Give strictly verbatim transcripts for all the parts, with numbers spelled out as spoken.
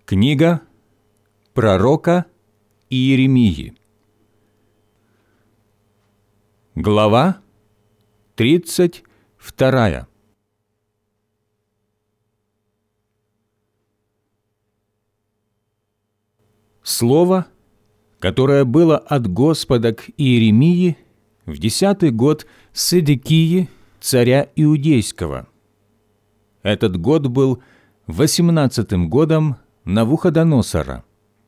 Книга пророка Иеремии. Глава тридцать вторая. Слово, которое было от Господа к Иеремии в десятый год Седекии, царя Иудейского. Этот год был восемнадцатым годом Навуходоносора.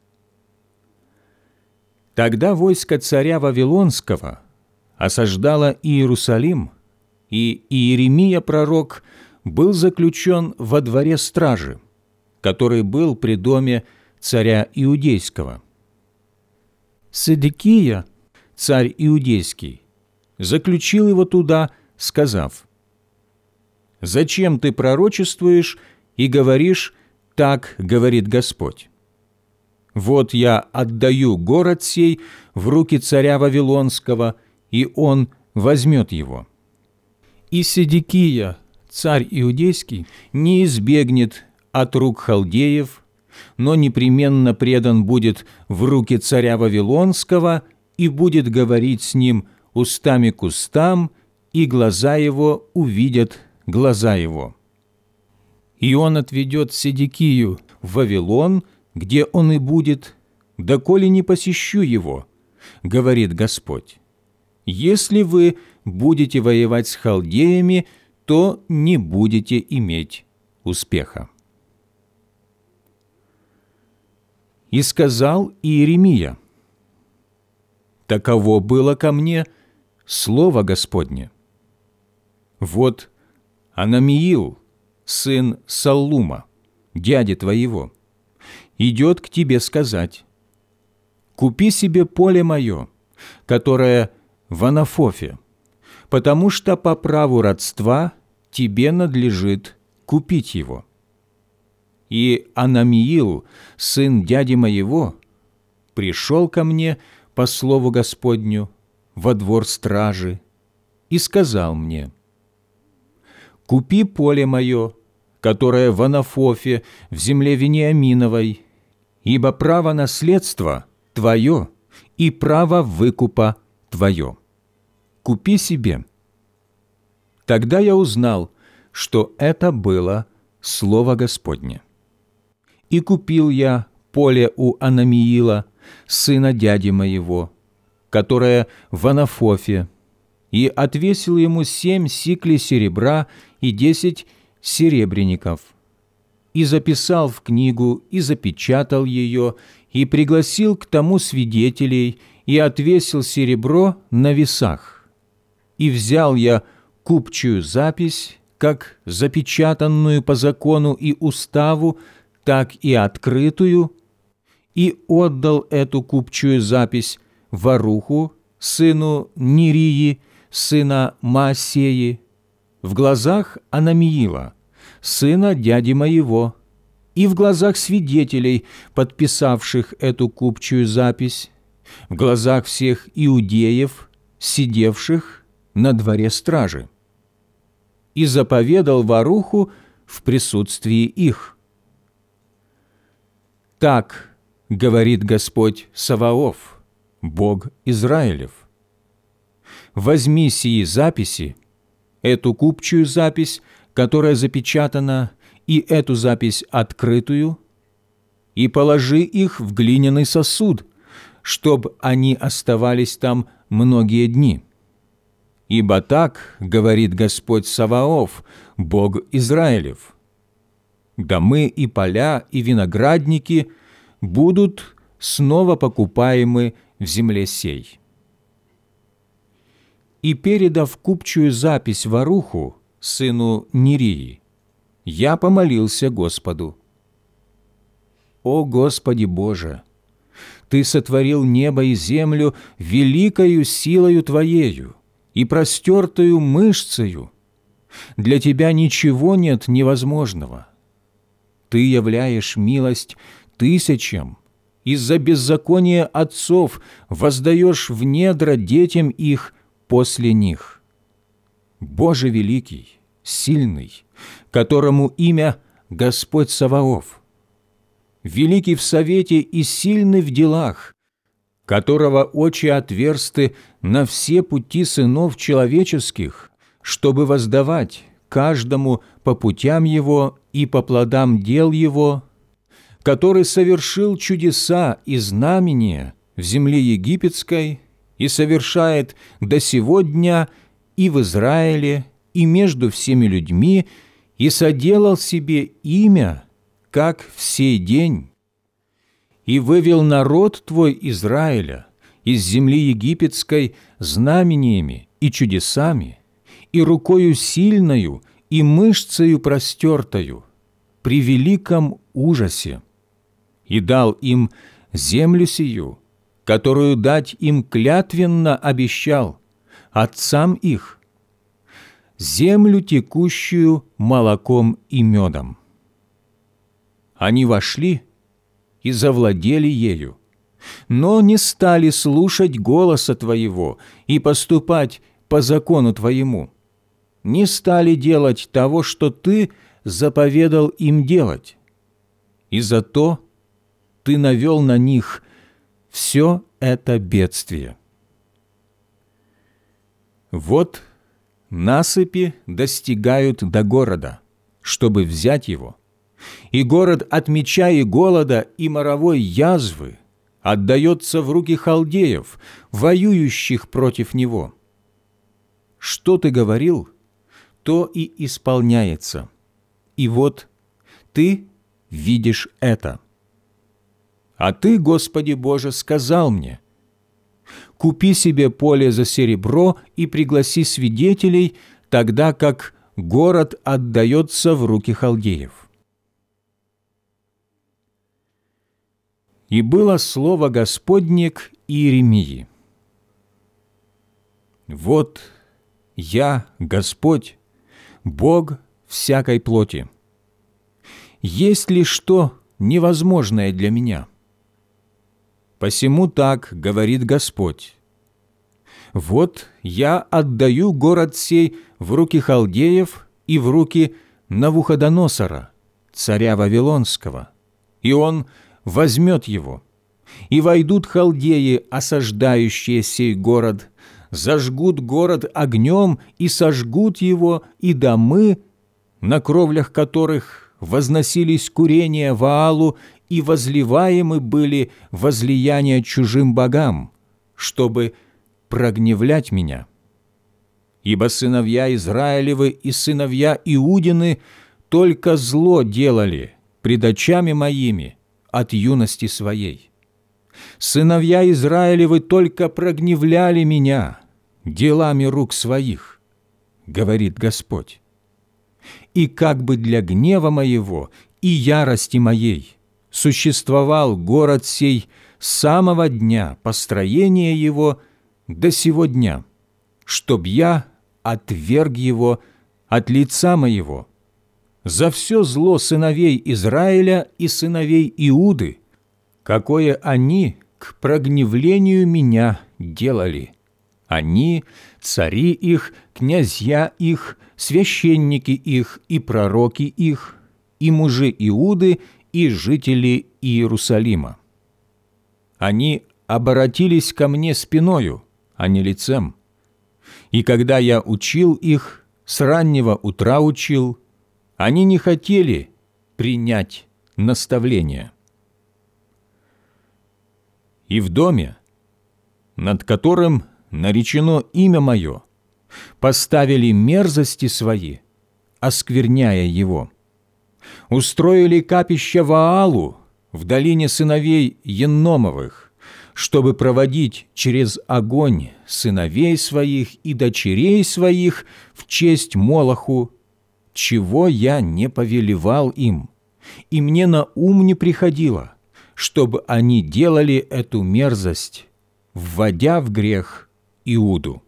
Тогда войско царя Вавилонского осаждало Иерусалим, и Иеремия пророк был заключен во дворе стражи, который был при доме царя Иудейского. Седекия, царь Иудейский, заключил его туда, сказав: «Зачем ты пророчествуешь и говоришь: так говорит Господь? Вот я отдаю город сей в руки царя Вавилонского, и он возьмет его. И Седекия, царь Иудейский, не избегнет от рук халдеев, но непременно предан будет в руки царя Вавилонского и будет говорить с ним устами к устам, и глаза его увидят глаза его. И он отведет Седекию в Вавилон, где он и будет, доколе не посещу его, говорит Господь. Если вы будете воевать с халдеями, то не будете иметь успеха». И сказал Иеремия: «Таково было ко мне слово Господне. Вот Анамиил, сын Саллума, дяди твоего, идет к тебе сказать: купи себе поле мое, которое в Анафофе, потому что по праву родства тебе надлежит купить его. И Анамиил, сын дяди моего, пришел ко мне по слову Господню во двор стражи и сказал мне: купи поле мое, которое в Анафофе, в земле Вениаминовой, ибо право наследства твое и право выкупа твое. Купи себе». Тогда я узнал, что это было слово Господне. И купил я поле у Анамиила, сына дяди моего, которое в Анафофе, и отвесил ему семь сиклей серебра и десять серебряников, и записал в книгу, и запечатал ее, и пригласил к тому свидетелей, и отвесил серебро на весах. И взял я купчую запись, как запечатанную по закону и уставу, так и открытую, и отдал эту купчую запись Варуху, сыну Нерии, сына Маасеи, в глазах Анамиила, сына дяди моего, и в глазах свидетелей, подписавших эту купчую запись, в глазах всех иудеев, сидевших на дворе стражи. И заповедал Варуху в присутствии их: «Так говорит Господь Саваоф, Бог Израилев: возьми сии записи, эту купчую запись, которая запечатана, и эту запись открытую, и положи их в глиняный сосуд, чтоб они оставались там многие дни. Ибо так говорит Господь Саваоф, Бог Израилев: домы и поля и виноградники будут снова покупаемы в земле сей». И передав купчую запись Варуху, сыну Нерии, я помолился Господу: «О Господи Боже! Ты сотворил небо и землю великою силою Твоею и простертою мышцею. Для Тебя ничего нет невозможного. Ты являешь милость тысячам, из-за беззакония отцов воздаешь в недра детям их после них. Боже великий, сильный, которому имя Господь Саваоф, великий в совете и сильный в делах, которого очи отверсты на все пути сынов человеческих, чтобы воздавать каждому по путям его и по плодам дел его, который совершил чудеса и знамения в земле египетской и совершает до сего дня и в Израиле, и между всеми людьми, и соделал себе имя, как в сей день, и вывел народ твой Израиля из земли египетской знамениями и чудесами, и рукою сильною, и мышцею простертою, при великом ужасе, и дал им землю сию, которую дать им клятвенно обещал отцам их, землю, текущую молоком и медом. Они вошли и завладели ею, но не стали слушать голоса Твоего и поступать по закону Твоему, не стали делать того, что Ты заповедал им делать, и зато Ты навел на них все это бедствие. Вот насыпи достигают до города, чтобы взять его, и город от меча и голода и моровой язвы отдается в руки халдеев, воюющих против него. Что ты говорил, то и исполняется, и вот ты видишь это. А ты, Господи Боже, сказал мне: купи себе поле за серебро и пригласи свидетелей, тогда как город отдается в руки халдеев. И было слово Господне к Иеремии: вот я, Господь, Бог всякой плоти. Есть ли что невозможное для меня? Посему так говорит Господь: вот я отдаю город сей в руки халдеев и в руки Навуходоносора, царя Вавилонского, и он возьмет его, и войдут халдеи, осаждающие сей город, зажгут город огнем и сожгут его, и домы, на кровлях которых возносились курения Ваалу, и возливаемы были возлияния чужим богам, чтобы прогневлять меня. Ибо сыновья Израилевы и сыновья Иудины только зло делали пред очами моими от юности своей. Сыновья Израилевы только прогневляли меня делами рук своих, говорит Господь. И как бы для гнева моего и ярости моей существовал город сей с самого дня построения его до сего дня, чтоб я отверг его от лица моего за все зло сыновей Израиля и сыновей Иуды, какое они к прогневлению меня делали. Они, цари их, князья их, священники их и пророки их, и мужи Иуды, и жители Иерусалима. Они оборотились ко мне спиною, а не лицем. И когда я учил их, с раннего утра учил, они не хотели принять наставление. И в доме, над которым наречено имя мое, поставили мерзости свои, оскверняя его. Устроили капище Ваалу в долине сыновей Енномовых, чтобы проводить через огонь сыновей своих и дочерей своих в честь Молоху, чего я не повелевал им, и мне на ум не приходило, чтобы они делали эту мерзость, вводя в грех Иуду.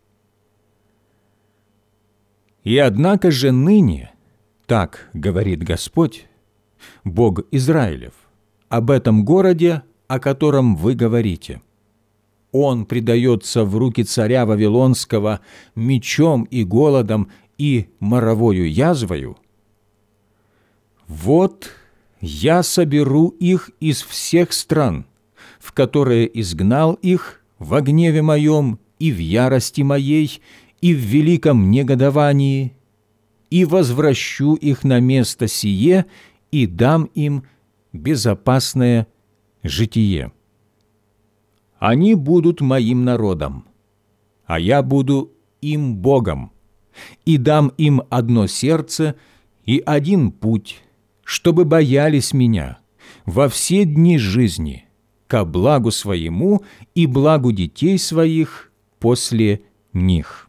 И однако же ныне, так говорит Господь, Бог Израилев, об этом городе, о котором вы говорите: он предается в руки царя Вавилонского мечом и голодом и моровою язвою. Вот я соберу их из всех стран, в которые изгнал их во гневе моем и в ярости моей, и в великом негодовании, и возвращу их на место сие, и дам им безопасное житие. Они будут моим народом, а я буду им Богом, и дам им одно сердце и один путь, чтобы боялись меня во все дни жизни, ко благу своему и благу детей своих после них.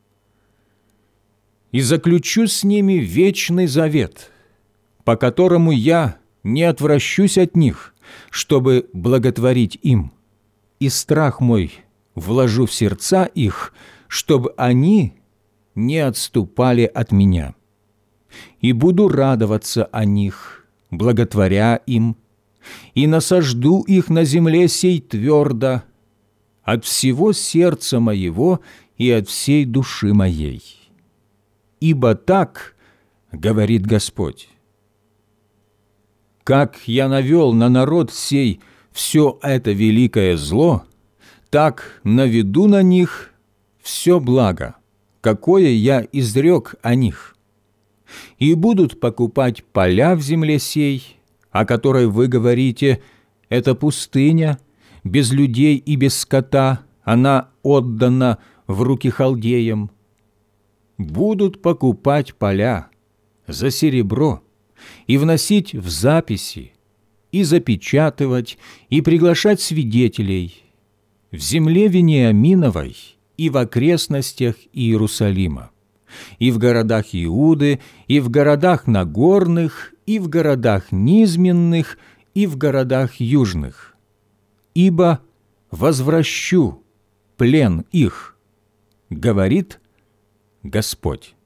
И заключу с ними вечный завет, по которому я не отвращусь от них, чтобы благотворить им, и страх мой вложу в сердца их, чтобы они не отступали от меня. И буду радоваться о них, благотворя им, и насажду их на земле сей твердо, от всего сердца моего и от всей души моей. Ибо так говорит Господь: как я навел на народ сей все это великое зло, так наведу на них все благо, какое я изрек о них. И будут покупать поля в земле сей, о которой вы говорите: это пустыня, без людей и без скота, она отдана в руки халдеям. Будут покупать поля за серебро и вносить в записи, и запечатывать, и приглашать свидетелей в земле Вениаминовой и в окрестностях Иерусалима, и в городах Иуды, и в городах нагорных, и в городах низменных, и в городах южных. Ибо возвращу плен их, говорит Господь.